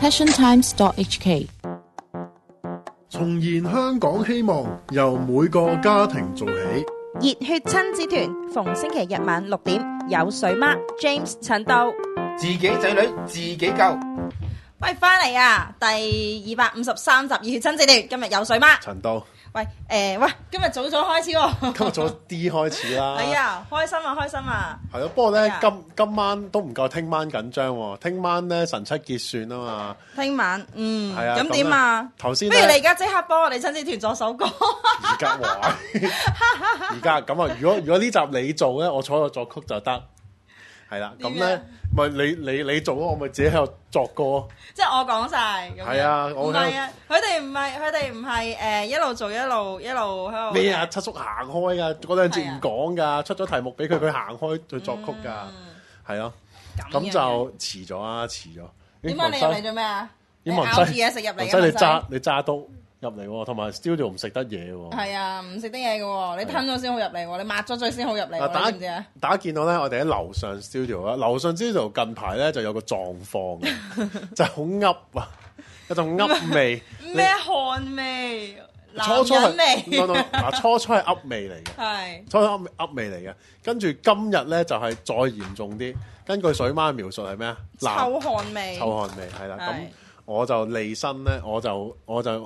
passiontimes.hk。 重燃香港希望，由每個家庭做起。 熱血親子團逢星期日晚6點，有水媽 James 陳道， 自己仔女自己救。 喂，翻嚟啊！第253集熱血親子團，今日有水媽陳道， 喂，今日早開始喎。 今日早啲開始啦。 係啊，開心啊，開心啊！ 係咯，不過咧啊今晚都唔夠聽晚緊張喎。聽晚咧神七結算啊嘛。 聽晚係啊。 咁點啊？ 頭先不如你而家即刻幫我哋親子團作首歌。 而家話，而家咁啊！如果呢集你做咧，我坐喺度作曲就得。係啦，咁咧咪你做咯，我咪自己喺度作歌。 即係我講晒。 係啊，我唔係啊，佢哋唔係一路做一路喺度。 咩啊？七叔行開㗎，嗰兩節唔講㗎，出咗題目俾佢行開去作曲㗎，係咯。咁就遲咗啊，遲咗。 點解你入嚟做咩啊？ 你咬住嘢食入嚟嘅。 你揸刀入嚟喎，同埋 studio 唔食得嘢喎。 係啊，唔食得嘢嘅喎，你吞咗先好入嚟喎，你抹咗嘴先好入嚟喎，知唔知啊？ 大家見到咧，我哋喺樓上 studio 啦，樓上 studio 近排咧就有個狀況嘅，就係好噏啊，有種噏味。 咩汗味？ 初初男人味。 初初係噏味嚟嘅， 係初初噏味嚟嘅。跟住今日咧就係再嚴重啲。根據水媽嘅描述係咩啊？ 臭汗味。 臭汗味係啦，咁。我就離身咧，我一入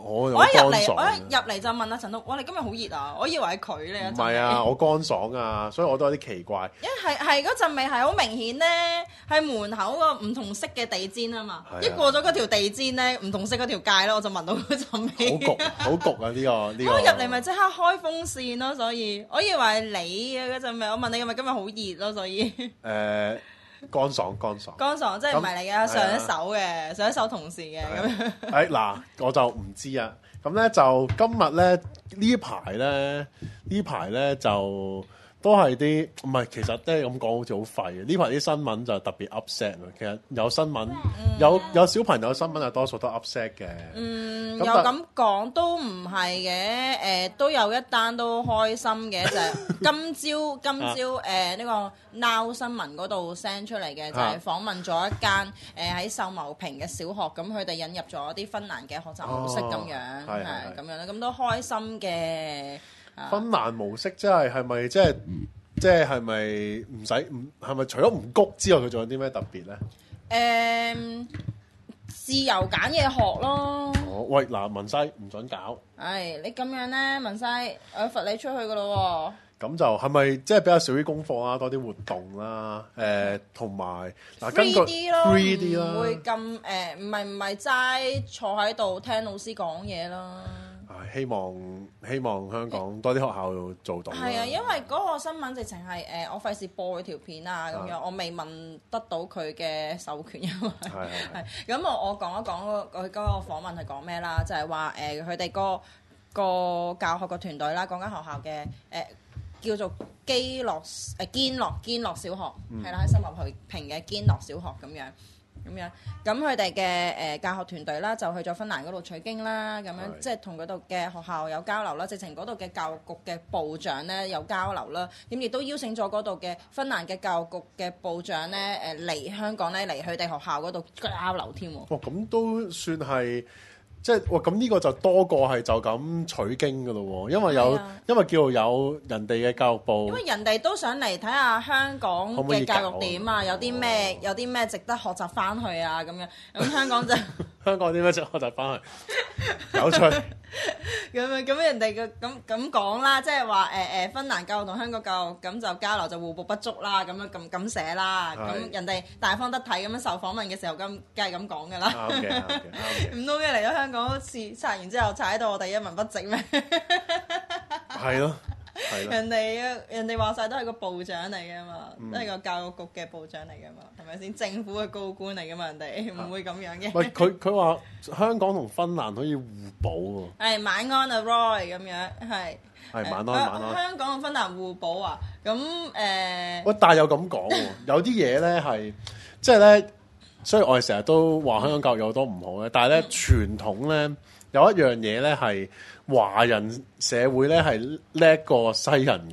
嚟就問阿陳導，哇！你今日好熱啊！我以為係佢咧。 唔係啊，我乾爽啊，所以我都有啲奇怪。 因為係嗰陣味係好明顯咧，係門口個唔同色嘅地氈啊嘛。一過咗嗰條地氈咧，唔同色嗰條界咧，我就聞到嗰陣味。 好焗啊！呢個。 我入嚟咪即刻開風扇咯，所以我以為係你嘅嗰陣味。我問你係咪今日好熱咯，所以。 乾爽， 即係唔係嚟嘅，上一手同事嘅咁樣。 嗱，我就唔知啊。咁咧就今日咧呢排咧就都係啲唔係，其實都係咁講，好似好廢嘅。呢排啲新聞就特別 upset 啊。其實有新聞有小朋友新聞係多數都 upset 嘅。 又咁講都唔係嘅，都有一單都開心嘅，就係今朝呢個 Now 新聞嗰度 send 出嚟嘅，就係訪問咗一間喺秀茂坪嘅小學，咁佢哋引入咗啲芬蘭嘅學習模式咁樣，係咁樣啦，咁都開心嘅。 芬蘭模式係咪即係咪唔使係咪除咗唔谷之外，佢仲有啲咩特別咧？ 自由揀嘢學咯。 喂，嗱，文西唔準搞。 你咁樣咧，文西，我罰你出去噶咯喎。 咁就係咪即係比較少啲功課啦，多啲活動啦？同埋嗱，根據 free 啲咯， 唔會咁唔係齋坐喺度聽老師講嘢啦。 希望香港多啲學校做到。 係啊，因為嗰個新聞直情係我費事播佢條片啊咁樣，我未問得到佢嘅授權，因為係咁我講一講佢嗰個訪問係講咩啦，就係話佢哋個教學個團隊啦，嗰間學校嘅叫做堅樂小學，係啦，喺秀茂坪嘅堅樂小學咁樣。咁佢哋嘅教學團隊啦，就去咗芬蘭嗰度取經啦，咁樣即係同嗰度嘅學校有交流啦，直情嗰度嘅教育局嘅部長咧有交流啦，咁亦都邀請咗嗰度嘅芬蘭嘅教育局嘅部長咧嚟香港咧嚟佢哋學校嗰度交流添喎。 咁都算係。即係咁呢個就多過係就咁取經㗎咯喎，因為叫做有人哋嘅教育部， 因為人哋都想嚟睇下香港嘅教育點啊，有啲咩值得學習翻去啊咁樣，咁香港就香港啲咩值得學習翻去，有趣。 咁人哋嘅咁講啦，即係話芬蘭教育同香港教育咁就交流就互補不足啦，咁樣咁寫啦，咁人哋大方得體咁樣受訪問嘅時候梗係咁講㗎啦。唔通嘅嚟咗香港試測完之後踩到我哋一文不值咩？ 係咯。 人哋話晒都係個部長嚟㗎嘛，都係個教育局嘅部長嚟㗎嘛，係咪先？政府嘅高官嚟㗎嘛，人哋唔會咁樣嘅。 喂，佢話香港同芬蘭可以互補喎。 晚安啊 Roy 咁樣， 係晚安。 香港同芬蘭互補啊，咁喂，但係又咁講喎，有啲嘢咧係即係咧，所以我哋成日都話香港教育有好多唔好咧，但係咧傳統咧有一樣嘢咧係華人社會咧係叻過西人嘅喎。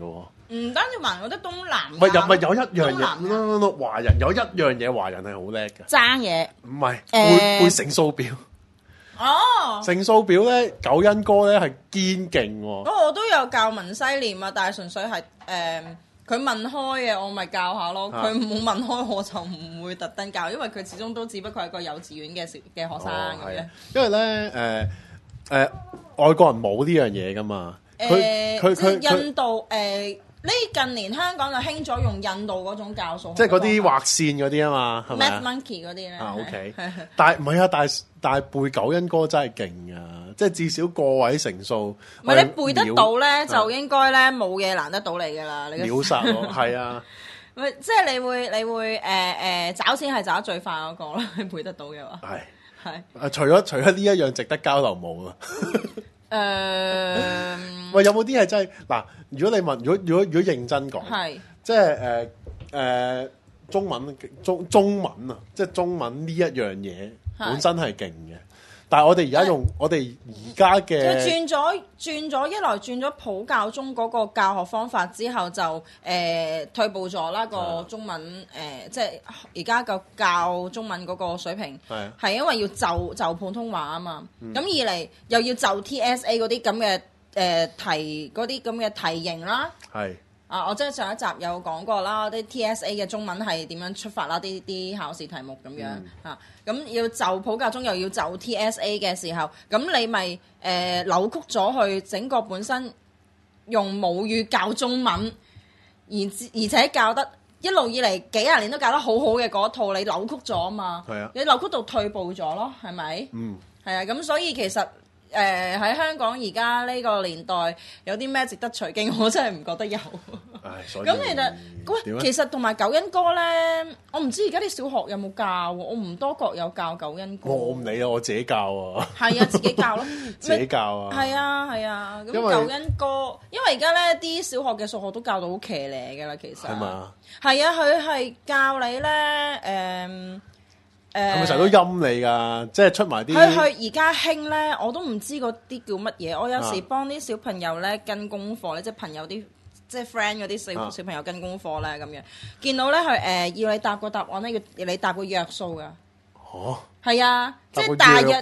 唔單止華人，我覺得東南唔係有一樣東南嘢，華人有一樣嘢，華人係好叻嘅。 爭嘢。 唔係背乘數表。 哦， 乘數表咧，九恩哥咧係堅勁喎。 我都有教文西念啊，但係純粹係佢問開嘅，我咪教下咯。佢冇問開，我就唔會特登教，因為佢始終都只不過係個幼稚園嘅學生咁樣。 因為咧外國人冇呢樣嘢噶嘛。佢印度呢近年香港就興咗用印度嗰種教數， 即係嗰啲畫線嗰啲啊嘛，係咪 Math Monkey 嗰啲咧。 OK，但係唔係啊？但係背九恩哥真係勁啊！即係至少個位乘數。 唔係你背得到咧，就應該咧冇嘢難得到你㗎啦。你秒殺咯，係啊！ 即係你會找錢係找得最快嗰個啦。你背得到嘅話，係除咗呢一樣值得交流冇啦。喂，有冇啲係真係嗱？如果你問，如果認真講，係即係中文啊，即係中文呢一樣嘢本身係勁嘅，但係我哋而家用我哋而家嘅， 佢轉咗，一來轉咗普教中嗰個教學方法之後就退步咗啦，個中文即係而家個教中文嗰個水平係因為要就普通話啊嘛，咁二嚟又要就 TSA 嗰啲咁嘅題嗰啲咁嘅題型啦，我即係上一集有講過啦，啲 TSA 嘅中文係點樣出發啦，啲考試題目咁樣咁要就普教中又要就 TSA 嘅時候，咁你咪扭曲咗去整個本身用母語教中文，而且教得一路以嚟幾廿年都教得好好嘅嗰套，你扭曲咗啊嘛，你扭曲到退步咗咯，係咪？係啊，咁所以其實喺香港而家呢個年代有啲咩值得取經，我真係唔覺得有。咁其實同埋九恩哥咧，我唔知而家啲小學有冇教喎，我唔多覺有教九恩哥。 我唔理啊，我自己教啊。係啊，自己教咯， 自己教啊。 係啊，咁九恩哥，因為而家咧啲小學嘅數學都教到好騎呢㗎啦，其實。係嘛？係啊，佢係教你咧係咪成日都陰你㗎？即係出埋啲。 佢而家興咧，我都唔知嗰啲叫乜嘢。我有時幫啲小朋友咧跟功課咧，即係朋友啲即係 friend 嗰啲小朋友跟功課咧咁樣，見到咧佢要你答個答案咧，要你答個約數㗎。係啊，即係大約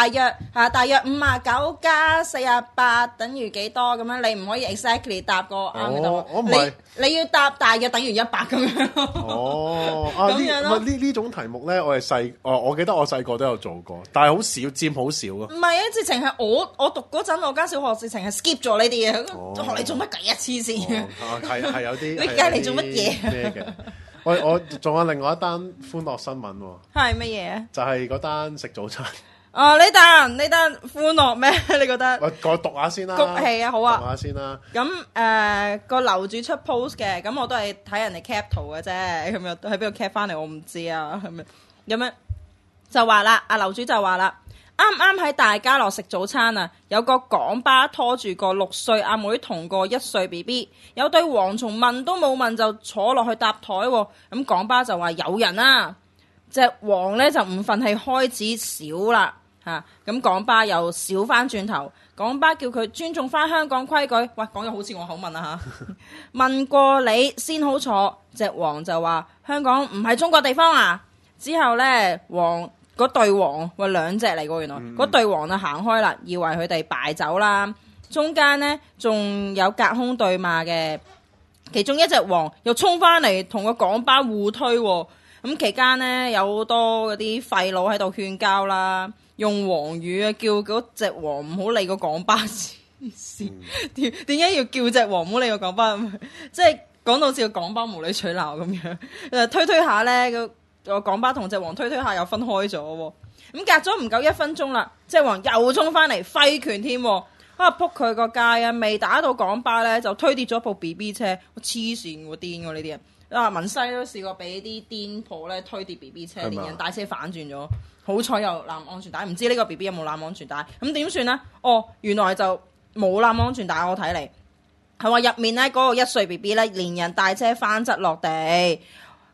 59加48等於幾多咁樣，你唔可以 exactly 答個啱嘅答案。你要答大約等於100咁樣。咁樣咯。 呢種題目咧，我記得我細個都有做過，但係好少，佔好少啊。 唔係啊，直情係我讀嗰陣，我間小學直情係 skip 咗呢啲嘢。學你做乜計啊？黐線！ 係有啲。 你計嚟做乜嘢？ 咩嘅？我仲有另外一單歡樂新聞喎。係乜嘢？ 就係嗰單食早餐。 呢單歡樂咩？你覺得？ 我讀下先啦。 谷氣啊，好啊。 讀下先啦。 咁個樓主出 post 嘅，咁我都係睇人哋 cap 圖嘅啫，咁樣喺邊度 cap 翻嚟我唔知啊，咁樣就話啦，阿樓主就話啦。啱喺大家樂食早餐啊，有個港巴拖住個6歲阿妹同個1歲 BB， 有對蝗蟲問都冇問就坐落去搭台喎。咁港巴就話有人啊，隻蝗咧就唔忿氣開始少啦嚇。咁港巴又少翻轉頭，港巴叫佢尊重翻香港規矩。喂，講嘢好似我口問啊嚇，問過你先好坐。隻蝗就話香港唔係中國地方啊。之後咧嗰對蝗兩隻嚟喎，原來嗰對蝗就行開啦，以為佢哋敗走啦。中間呢仲有隔空對罵嘅，其中一隻蝗又衝翻嚟同個港巴互推喎。咁期間呢，有好多嗰啲廢佬喺度勸交啦，用蝗語啊叫嗰隻蝗唔好理個港巴先。點解要叫隻蝗唔好理個港巴？即係講到好似個港巴無理取鬧咁樣。推下呢。個港巴同隻蝗推下又分開咗喎，咁隔咗唔夠1分鐘啦，隻蝗又衝翻嚟揮拳添，撲佢個街啊！未打到港巴咧，就推跌咗部 BB 車，黐線喎，癲喎呢啲人。文西都試過俾啲癲婆咧推跌 BB 車，連人帶車反轉咗，好彩有攬安全帶，唔知呢個 BB 有冇攬安全帶？咁點算呢？原來就冇攬安全帶，我睇嚟係話入面咧嗰個1歲 BB 咧連人帶車翻側落地。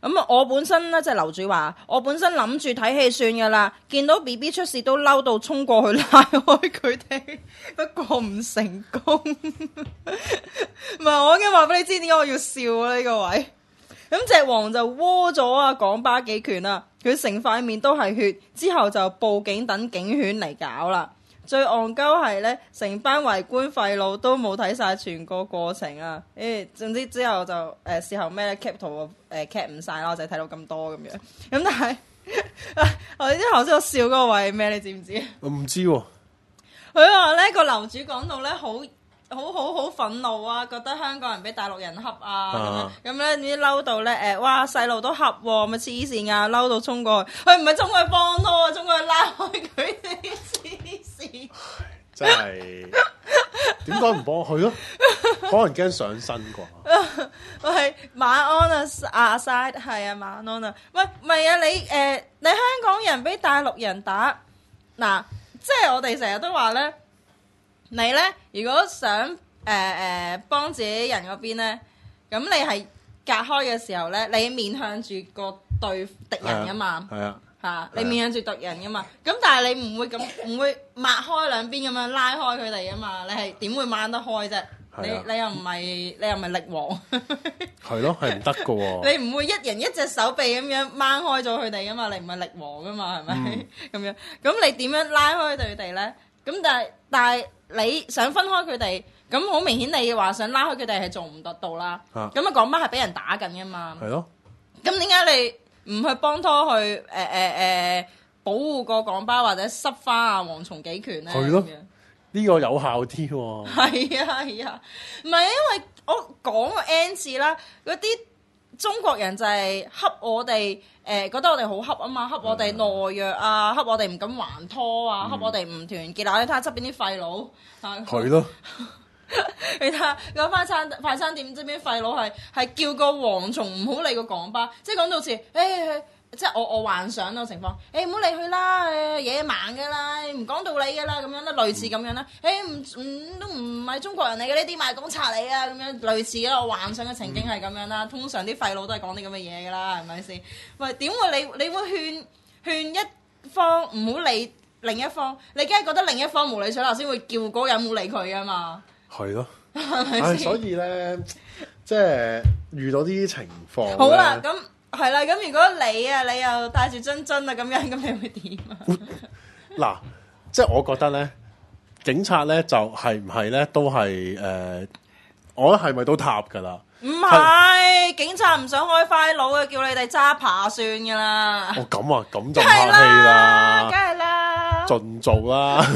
咁啊，我本身咧即係樓主話，我本身諗住睇戲算噶啦，見到 BB 出事都嬲到衝過去拉開佢哋，不過唔成功。唔係，我已經話俾你知點解我要笑啊呢個位。咁隻王就窩咗啊港巴幾拳啦，佢成塊面都係血，之後就報警等警犬嚟搞啦。最戇鳩係咧，成班圍觀廢佬都冇睇晒全個過程啊！總之之後就事後咩 cap 圖cap 唔晒啦，我就睇到咁多咁樣。咁但係我哋頭先我笑嗰個位係咩？你知唔知？ 我唔知喎。 佢話咧個樓主講到咧好憤怒啊，覺得香港人俾大陸人恰啊咁咧，點知嬲到咧哇細路都恰喎，咪黐線啊！嬲到衝過去，佢唔係衝過去幫拖啊，衝過去拉開佢哋黐線。 真係點解唔幫佢咯？可能驚上身啩。 喂，晚安啊，阿 Side 係啊，晚安啊。喂，唔係啊，你香港人俾大陸人打嗱，即係我哋成日都話咧。你咧，如果想幫自己人嗰邊咧，咁你係隔開嘅時候咧，你面向住個對敵人噶嘛，係啊，嚇，你面向住敵人噶嘛，咁但係你唔會擘開兩邊咁樣拉開佢哋噶嘛，你係點會掹得開啫？你又唔係力王，係咯，係唔得噶喎。 你唔會一人一隻手臂咁樣掹開咗佢哋噶嘛，你唔係力王噶嘛，係咪咁樣？咁你點樣拉開佢哋咧？咁但係你想分開佢哋，咁好明顯你話想拉開佢哋係做唔得到啦。咁啊港巴係俾人打緊噶嘛。係咯。咁點解你唔去幫拖去保護個港巴或者濕花啊蝗蟲幾拳咧？係咯。 呢個有效啲喎。 係啊，唔係因為我講過 N 次啦，嗰啲中國人就係恰我哋。覺得我哋好恰啊嘛，恰我哋懦弱啊，恰我哋唔敢還拖啊，恰我哋唔團結啊！你睇下側邊啲廢佬，係咯，你睇下嗰快餐店側邊廢佬係叫個蝗蟲唔好理個港巴，即係講到好似即係我幻想嗰個情況，唔好理佢啦，野蠻嘅啦，唔講道理嘅啦，咁樣啦，類似咁樣啦，都唔係中國人嚟嘅，呢啲賣港賊嚟啊，咁樣類似啦，我幻想嘅情景係咁樣啦，通常啲廢佬都係講啲咁嘅嘢㗎啦，係咪先？喂，點會你會勸一方唔好理另一方？你梗係覺得另一方無理取鬧先會叫嗰個人冇理佢㗎嘛？係咯，係咪先？ 所以咧，即係遇到啲情況， 好啦，咁。係啦，咁如果你又帶住樽樽啊咁樣，咁你會點啊？ 嗱，即係我覺得咧，警察咧就係唔係咧都係我覺得係咪都塔噶啦？唔係， 警察唔想開快佬嘅，叫你哋揸扒算噶啦。 哦，咁啊，咁就客氣啦， 梗係啦， 盡做啦。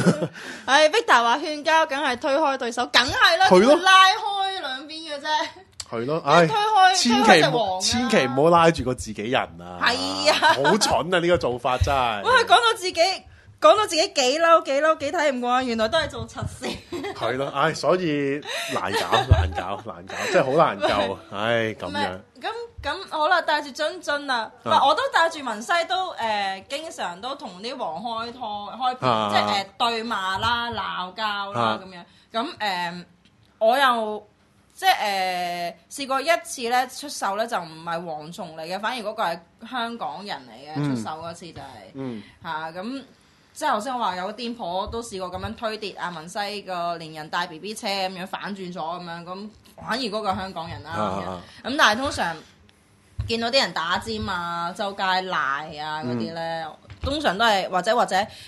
Victor 話勸交，梗係推開對手，梗係啦，要拉開兩邊嘅啫。 係咯， 推開千祈唔好拉住個自己人啊！ 係啊， 好蠢啊！呢個做法真係。 喂，講到自己幾嬲幾睇唔慣，原來都係做賊事。 係咯，所以難搞，真係好難救。咁樣。 咁好啦，帶住樽啊！我都帶住文西都經常都同啲黃開片，即係對罵啦、鬧交啦咁樣。咁我又。即係試過一次咧出手咧就唔係蝗蟲嚟嘅，反而嗰個係香港人嚟嘅。出手嗰次就係咁，即係頭先我話有個癲婆都試過咁樣推跌阿文西個連人帶 BB 車咁樣反轉咗咁樣，咁反而嗰個係香港人啦咁但係通常見到啲人打尖啊、周街賴啊嗰啲咧，通常都係或者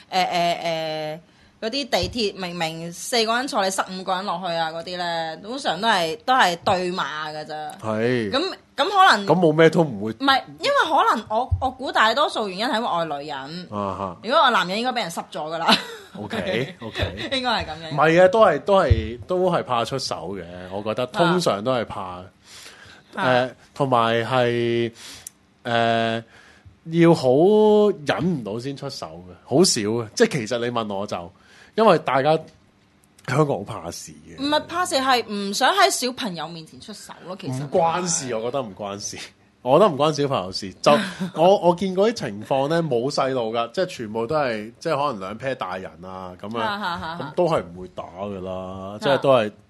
嗰啲地鐵明明4個人坐，你塞5個人落去啊！嗰啲咧，通常都係對罵㗎咋。係。咁可能。咁冇咩都唔會。 唔係，因為可能我估大多數原因係因為我係女人。如果我男人應該俾人濕咗㗎啦。 OK。 應該係咁樣。 唔係嘅，都係怕出手嘅。我覺得通常都係怕。同埋係要好忍唔到先出手嘅，好少嘅。即係其實你問我就。因為大家香港好怕事嘅， 唔係怕事，係唔想喺小朋友面前出手咯。其實唔關事，我覺得唔關事，我覺得唔關小朋友事。就我見過啲情況咧，冇細路噶，即係全部都係即係可能2 pair 大人啊咁樣，咁都係唔會打噶啦，即係都係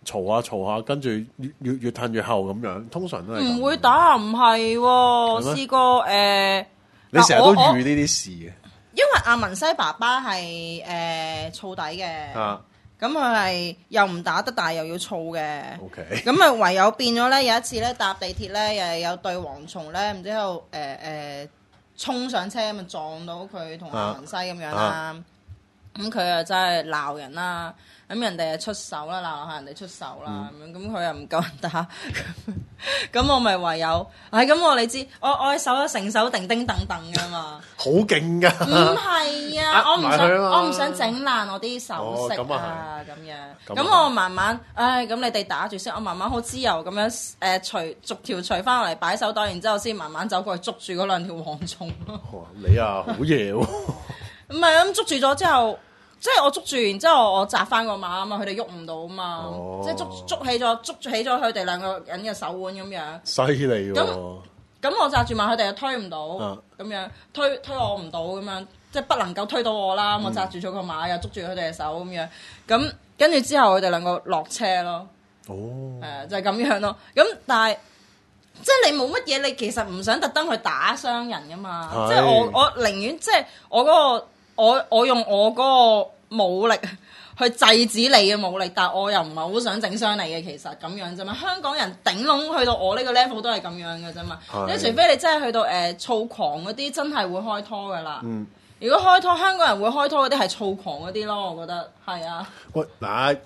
嘈下，跟住越褪越後咁樣，通常都係咁唔會打，唔係喎，試過你成日都遇呢啲事嘅， 因為阿文西爸爸係燥底嘅，咁佢係又唔打得，但係又要燥嘅。 OK， 咁啊唯有變咗咧，有一次咧搭地鐵咧，又係有對蝗蟲咧，唔知喺度衝上車咁啊撞到佢同阿文西咁樣啦。咁佢啊真係鬧人啦，咁人哋啊出手啦，鬧下人哋出手啦，咁佢又唔夠人打，咁我咪唯有，咁我你知，我嘅手都成手叮叮噹噹噶嘛， 好勁噶， 唔係啊，我唔想整爛我啲首飾啊，咁樣，咁我慢慢，咁你哋打住先，我慢慢好自由咁樣逐條除翻落嚟擺手袋，然之後先慢慢走過去捉住嗰兩條蝗蟲咯。 你啊好嘢喎！ 唔係咁捉住咗之後，即係我捉住，然之後我紮翻個馬啊嘛，佢哋喐唔到啊嘛，即係捉起咗佢哋兩個人嘅手腕咁樣。 犀利喎！ 咁我紮住馬，佢哋又推唔到，咁樣推我唔到咁樣，即係不能夠推到我啦。我紮住咗個馬，又捉住佢哋嘅手咁樣，咁跟住之後佢哋兩個落車咯。就係咁樣咯。咁但係即係你冇乜嘢，你其實唔想特登去打傷人噶嘛。即係我寧願即係我嗰個。我用我嗰個武力去制止你嘅武力，但係我又唔係好想整傷你嘅，其實咁樣啫嘛。香港人頂籠去到我呢個 level 都係咁樣嘅啫嘛。你除非你真係去到躁狂嗰啲，真係會開拖噶啦。如果開拖，香港人會開拖嗰啲係躁狂嗰啲咯，我覺得係啊。喂， 嗱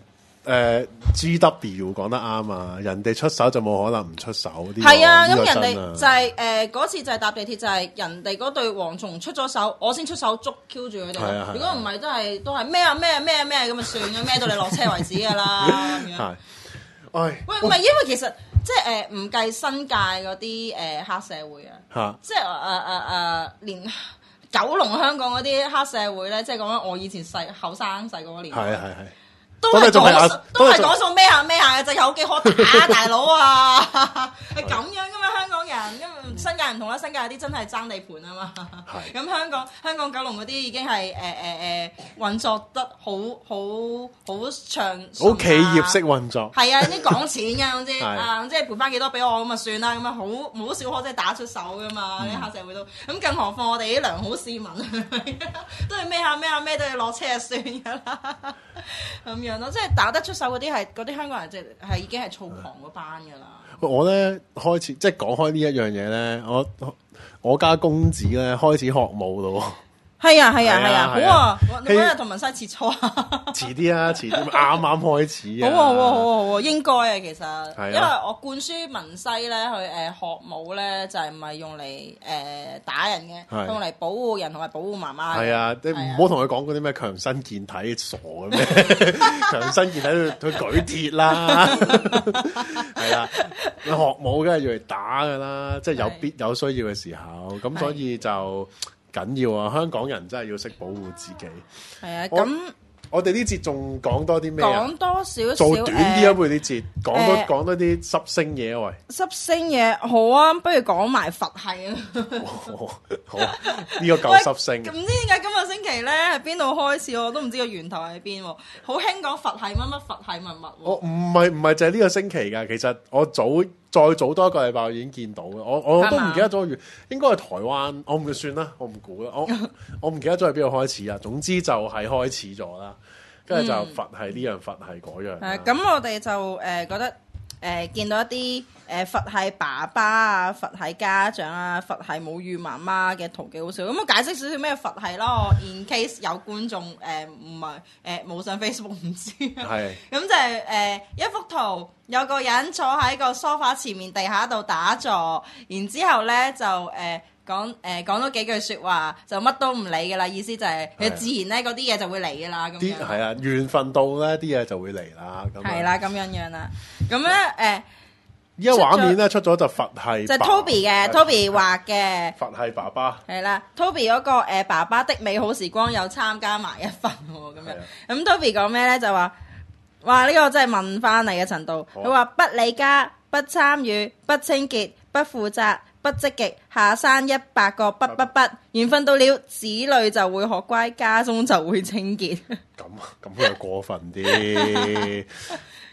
GW 講得啱啊！人哋出手就冇可能唔出手啲。 係啊，咁人哋就係嗰次就係搭地鐵，就係人哋嗰對蝗蟲出咗手，我先出手捉 Q 住佢哋。如果唔係，都係咩咁啊算嘅，咩到你落車為止㗎啦。係。喂，唔係因為其實即係唔計新界嗰啲黑社會啊，即係連九龍香港嗰啲黑社會咧，即係講緊我以前後生細個嗰年。係。都係講數咩下嘅，就有幾可打大佬啊！係咁樣噶嘛，香港人，因為新界唔同啦，新界有啲真係爭地盤啊嘛。咁香港九龍嗰啲已經係運作得好暢順，好企業式運作。 係啊，啲講錢㗎，總之即係賠翻幾多俾我咁啊算啦，咁啊好少可即係打出手噶嘛，啲黑社會都。咁更何況我哋啲良好市民，都係咩都要落車就算㗎啦。咁樣咯，即係打得出手嗰啲香港人，即係已經係躁狂嗰班噶啦。我咧開始即係講開呢一樣嘢咧，我家公子咧開始學舞咯。 係啊，好啊！你嗰日同文西切磋啊？ 遲啲啱啱開始啊！ 好啊，應該啊，其實，因為我灌輸文西咧去學舞咧，就係唔係用嚟打人嘅，用嚟保護人同埋保護媽媽。係啊，你唔好同佢講嗰啲咩強身健體，傻嘅咩？強身健體去舉鐵啦，係啦，你學舞梗係要嚟打噶啦，即係有必有需要嘅時候，咁所以就。緊要啊！香港人真係要識保護自己。係啊，咁我哋呢節仲講多啲咩啊？講多少少做短啲啊！不如呢節講多啲濕星嘢喂。濕星嘢好啊，不如講埋佛系啊。好，呢個夠濕星。唔知點解今個星期咧係邊度開始，我都唔知個源頭喺邊。好興講佛系乜佛系乜。我唔係就係呢個星期㗎。其實我再早多一個禮拜我已經見到嘅，我都唔記得咗，應該係台灣，我唔算啦，我唔估啦，我唔記得咗係邊度開始啊。總之就係開始咗啦，跟住就佛系呢樣，佛系嗰樣。咁我哋就覺得見到一啲佛系爸爸啊、佛系家長啊、佛系母乳媽媽嘅圖幾好笑。咁我解釋少少咩佛系啦。我 in case 有觀眾唔係冇上 Facebook 唔知。係。咁就係一幅圖。有個人坐喺個梳化前面地下度打坐，然之後咧就講咗幾句説話，就乜都唔理嘅啦。意思就係其實自然咧嗰啲嘢就會嚟嘅啦。咁樣係啊，緣分到咧啲嘢就會嚟啦。係啦，咁樣啦。咁咧依家畫面咧出咗就佛系，就 Toby 嘅 Toby 畫嘅佛系爸爸。係啦 ，Toby 嗰個爸爸的美好時光有參加埋一份喎。咁樣咁 Toby 講咩咧？就話。哇！呢個真係問翻嚟嘅程度，佢話不理家、不參與、不清潔、不負責、不積極，下山100個不，緣分到了，子女就會學乖，家中就會清潔。咁佢又過分啲。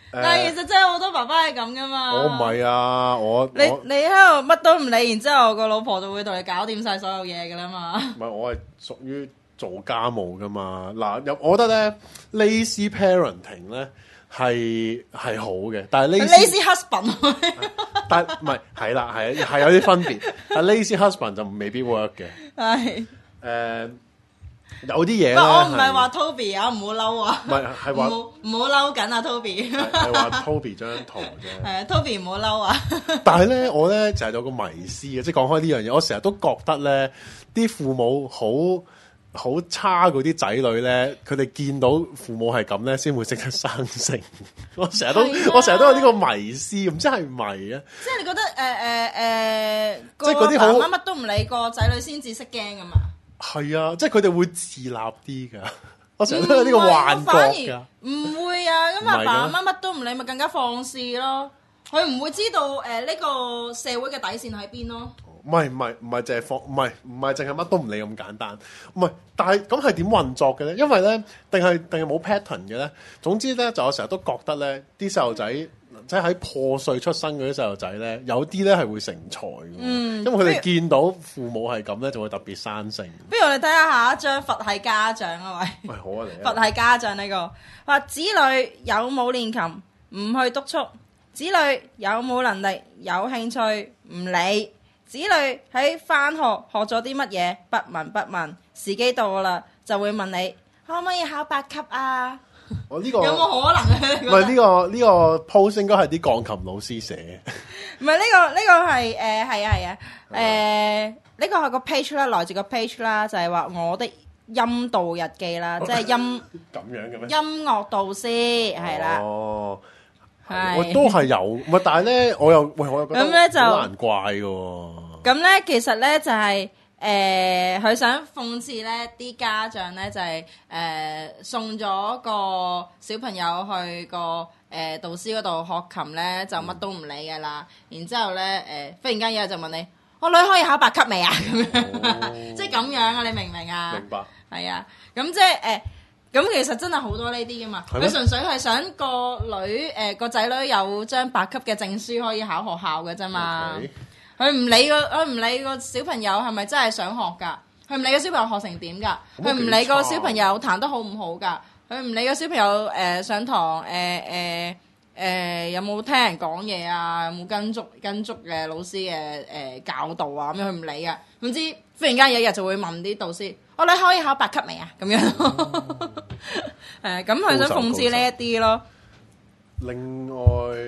但係其實真係好多爸爸係咁噶嘛。 我唔係啊， 你喺度乜都唔理，然之後個老婆就會同你搞掂晒所有嘢噶啦嘛。 唔係，我係屬於做家務噶嘛。嗱，我覺得咧 lazy parenting 咧係好嘅，但係 lazy husband 但唔係啦，係有啲分別。但 lazy husband 就未必 work 嘅。係有啲嘢咧， 我唔係話 Toby 啊，唔好嬲啊！ 唔係話唔好嬲緊啊，Toby 係話 Toby 張圖啫。 係啊，Toby 唔好嬲啊！ 但係咧，我咧就係有個迷思嘅，即係講開呢樣嘢，我成日都覺得咧，啲父母好差嗰啲仔女咧，佢哋見到父母係咁咧，先會識得生性。我成日都有呢個迷思，唔知係唔係啊？ 即係你覺得即係嗰啲好乜都唔理個仔女先至識驚噶嘛？ 係啊，即係佢哋會自立啲噶。我成日都有呢個幻覺噶。 唔會啊，咁阿爸阿媽乜都唔理，咪更加放肆咯。佢唔會知道呢個社會嘅底線喺邊咯。 唔係淨係唔係淨係乜都唔理咁簡單。唔係，但係咁係點運作嘅咧？因為咧，定係冇 pattern 嘅咧。總之咧，就我成日都覺得咧，啲細路仔即係喺破碎出生嗰啲細路仔咧，有啲咧係會成才嘅。因為佢哋見到父母係咁咧，就會特別生性。 不如我哋睇下下一張佛系家長啊，喂。 喂，好啊，嚟啊！ 佛系家長呢個話子女有冇練琴唔去督促，子女有冇能力有興趣唔理。子女喺返學學咗啲乜嘢不聞不問，時機到啦就會問你可唔可以考8級啊？ 我呢個有冇可能啊？ 唔係呢個 post 應該係啲鋼琴老師寫。 唔係呢個係係啊呢個係個 page 啦，來自個 page 啦，就係話我的音導日記啦，即係音咁樣嘅咩？ 音樂導師係啦。 哦，我都係有，唔係，但係咧，我又覺得咁咧就好難怪嘅喎。 咁咧，其實咧就係佢想諷刺咧啲家長咧就係送咗個小朋友去個導師嗰度學琴咧，就乜都唔理嘅啦。然之後咧忽然間有日就問你：我女可以考8級未啊？咁樣即係咁樣啊？你明唔明啊？ 明白。 係啊，咁即係咁其實真係好多呢啲噶嘛，佢純粹係想個女個仔女有張8級嘅證書可以考學校嘅啫嘛。佢唔理個小朋友係咪真係想學㗎，佢唔理個小朋友學成點㗎，佢唔理個小朋友彈得好唔好㗎，佢唔理個小朋友上堂有冇聽人講嘢啊，有冇跟足嘅老師嘅教導啊，咁樣佢唔理㗎。總之忽然間有一日就會問啲導師：我女可以考8級未啊？咁樣咁佢想諷刺呢一啲咯。 另外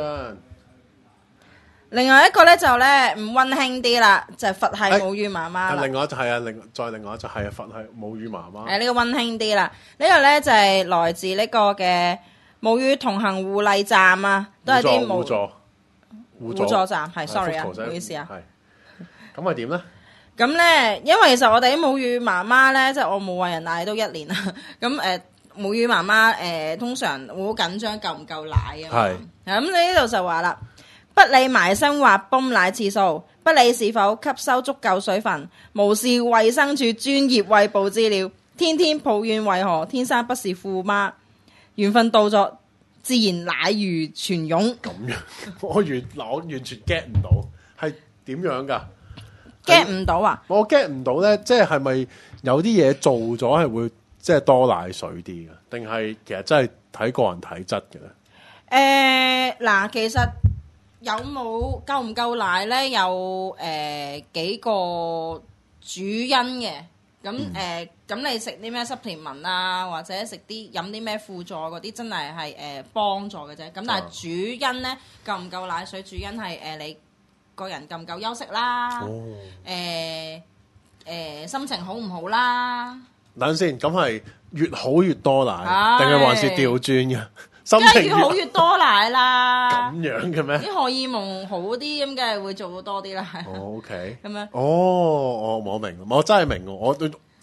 一個咧就咧唔溫馨啲啦，就係佛系母乳媽媽啦。 另外就係另外就係佛系母乳媽媽。 呢個溫馨啲啦，呢個咧就係來自呢個嘅母乳同行護勵站啊，都係啲互助站。係 sorry 啊，唔好意思啊。 咁係點咧？ 咁咧，因為其實我哋啲母乳媽媽咧，即係我冇餵人奶都1年啦。咁母乳媽媽通常會好緊張夠唔夠奶啊？係。咁你呢度就話啦。不理埋身或泵奶次數，不理是否吸收足夠水分，無視衛生署專業餵哺資料，天天抱怨為何天生不是富媽，緣分到咗，自然奶如泉湧。 咁樣，我完全 get 唔到，係點樣㗎 ？get 唔到啊？ 我 get 唔到咧，即係咪有啲嘢做咗係會即係多奶水啲嘅，定係其實真係睇個人體質嘅咧？ 嗱，其實。有冇夠唔夠奶咧？有幾個主因嘅。咁你食啲咩濕甜文啊，或者食啲飲啲咩輔助嗰啲，真係幫助嘅啫。咁但係主因咧，夠唔夠奶水？主因係你個人夠唔夠休息啦，心情好唔好啦。等陣先， 咁係越好越多奶，定係還是調轉嘅？ 梗係越好越多奶啦！ 咁樣嘅咩？ 啲荷爾蒙好啲，咁梗係會做到多啲啦。 OK， 咁樣。 我明，我真係明。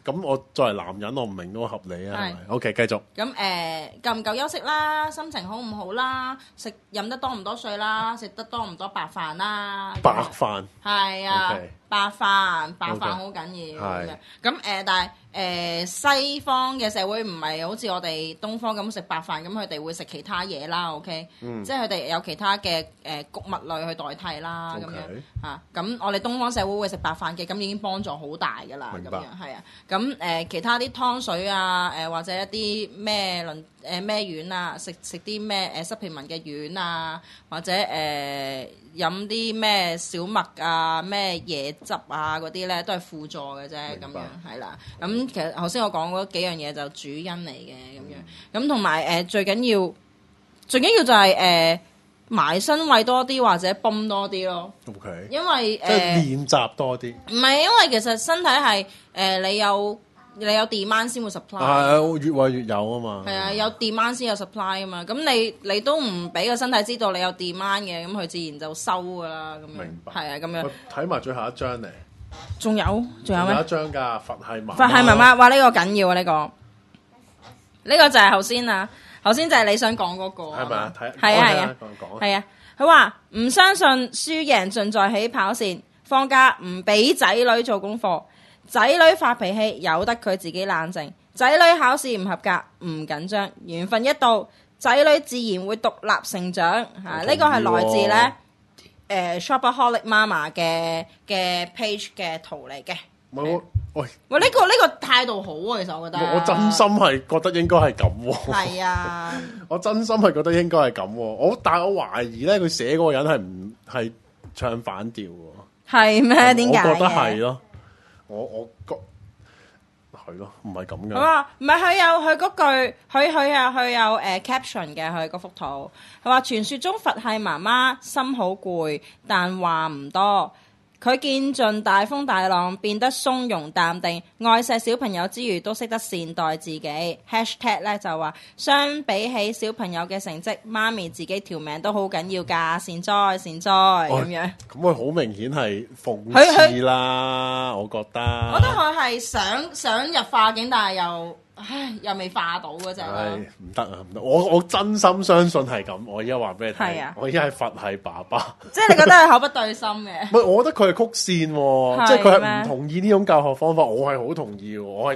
咁我作為男人，我唔明都合理啊，係咪？OK，繼續。 咁夠唔夠休息啦？心情好唔好啦？飲得多唔多水啦？食得多唔多白飯啦？ 白飯係啊 OK 白飯好緊要嘅。咁但係西方嘅社會唔係好似我哋東方咁食白飯，咁佢哋會食其他嘢啦。OK，即係佢哋有其他嘅穀物類去代替啦。咁 OK 樣嚇，咁我哋東方社會會食白飯嘅，咁已經幫助好大㗎啦。咁明白樣係啊。咁其他啲湯水啊，或者一啲咩咩丸啊，食啲咩supplement嘅丸啊，或者飲啲咩小麥啊、咩椰汁啊嗰啲咧，都係輔助嘅啫。咁樣係啦。咁其實頭先我講嗰幾樣嘢就主因嚟嘅咁樣。咁同埋最緊要就係埋身位多啲或者泵多啲咯。 OK， 因為即係練習多啲。 唔係因為其實身體係你有 demand 先會 supply。 係越餵越有啊嘛。 係啊，有 demand 先有 supply 啊嘛。咁你都唔俾個身體知道你有 demand 嘅，咁佢自然就收㗎啦。咁樣明白。 係啊，咁樣。 睇埋最後一張咧。 仲有咩？ 有一張㗎，佛系媽媽。 佛系媽媽，哇！呢個緊要啊，呢個就係頭先啊，頭先就係你想講嗰個。 係咪啊？睇係啊， 講。 係啊，佢話唔相信輸贏盡在起跑線，放假唔俾仔女做功課，仔女發脾氣由得佢自己冷靜，仔女考試唔合格唔緊張，緣分一到，仔女自然會獨立成長。呢個係來自咧。Shopaholic Mama 嘅 page 嘅圖嚟嘅。 喂， 呢個態度好啊，其實我覺得。 我真心係覺得應該係咁喎。 係啊。 我真心係覺得應該係咁喎。但係我懷疑咧，佢寫嗰個人係唔係唱反調喎？ 係咩？點解？ 我覺得係咯。我覺係咯，唔係咁嘅。 佢話唔係，佢有佢嗰句，佢有caption 嘅，佢嗰幅圖。佢話傳說中佛系媽媽心好攰，但話唔多。佢見盡大風大浪，變得從容淡定，愛錫小朋友之餘都識得善待自己。#咧就話相比起小朋友嘅成績，媽咪自己條命都好緊要㗎，善哉咁樣。 咁佢好明顯係諷刺啦，我覺得。 我覺得佢係想入化境，但係又未化到嗰隻。 唔得啊，唔得！我真心相信係咁。我而家話俾你聽，我而家係佛系爸爸。 即係你覺得係口不對心嘅？唔係，我覺得佢係曲線喎，即係佢係唔同意呢種教學方法。我係好同意喎，我係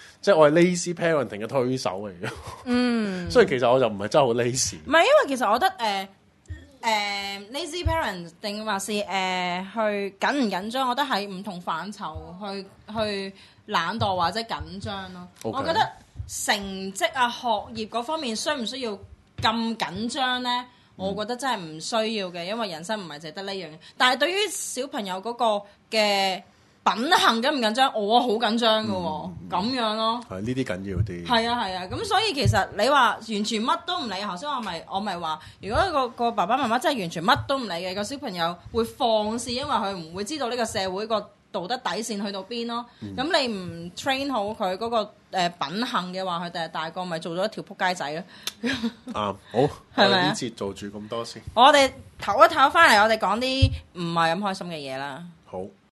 lazy parenting 嘅推手嚟嘅。所以其實我就唔係真係好 lazy。 唔係，因為其實我覺得lazy parent 定話是去緊唔緊張，我覺得係唔同範疇去懶惰或者緊張咯。我覺得成績啊、學業嗰方面需唔需要咁緊張咧？我覺得真係唔需要嘅，因為人生唔係淨係得呢樣嘢。但係對於小朋友嗰個嘅品行緊唔緊張，我好緊張㗎喎，咁樣咯。 係呢啲緊要啲。 係啊，咁所以其實你話完全乜都唔理，頭先我咪話，如果個爸爸媽媽真係完全乜都唔理嘅，個小朋友會放肆，因為佢唔會知道呢個社會個道德底線去到邊咯。咁你唔 train 好佢嗰個品行嘅話，佢第日大個咪做咗一條撲街仔咯。 好， 係咪啊？ 呢節做住咁多先。 我哋唞一唞翻嚟，我哋講啲唔係咁開心嘅嘢啦。 好。